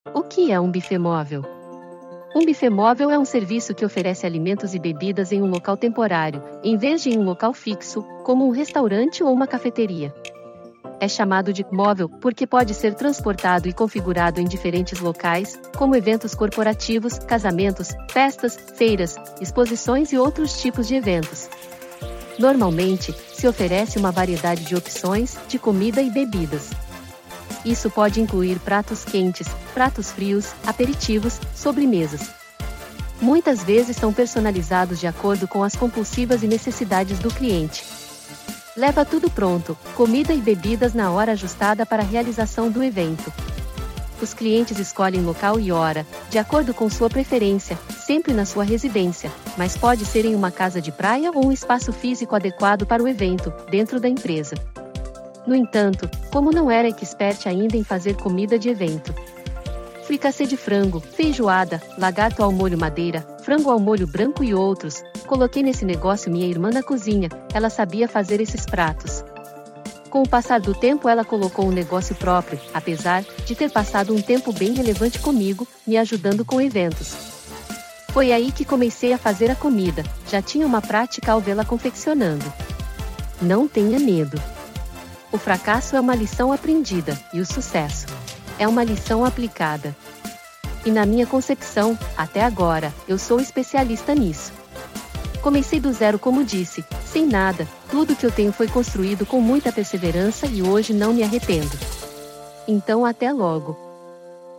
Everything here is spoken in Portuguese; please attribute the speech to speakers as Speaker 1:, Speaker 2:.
Speaker 1: O que é um buffet móvel? Um buffet móvel é um serviço que oferece alimentos e bebidas em um local temporário, em vez de em um local fixo, como um restaurante ou uma cafeteria. É chamado de móvel porque pode ser transportado e configurado em diferentes locais, como eventos corporativos, casamentos, festas, feiras, exposições e outros tipos de eventos. Normalmente, se oferece uma variedade de opções de comida e bebidas. Isso pode incluir pratos quentes, pratos frios, aperitivos, sobremesas. Muitas vezes são personalizados de acordo com as compulsivas e necessidades do cliente. Leva tudo pronto, comida e bebidas na hora ajustada para a realização do evento. Os clientes escolhem local e hora, de acordo com sua preferência, sempre na sua residência, mas pode ser em uma casa de praia ou um espaço físico adequado para o evento, dentro da empresa. No entanto, como não era expert ainda em fazer comida de evento, fricassê de frango, feijoada, lagarto ao molho madeira, frango ao molho branco e outros, coloquei nesse negócio minha irmã na cozinha, ela sabia fazer esses pratos. Com o passar do tempo ela colocou um negócio próprio, apesar de ter passado um tempo bem relevante comigo, me ajudando com eventos. Foi aí que comecei a fazer a comida, já tinha uma prática ao vê-la confeccionando. Não tenha medo. O fracasso é uma lição aprendida, e o sucesso é uma lição aplicada. E na minha concepção, até agora, eu sou especialista nisso. Comecei do zero, como disse, sem nada, tudo que eu tenho foi construído com muita perseverança e hoje não me arrependo. Então até logo.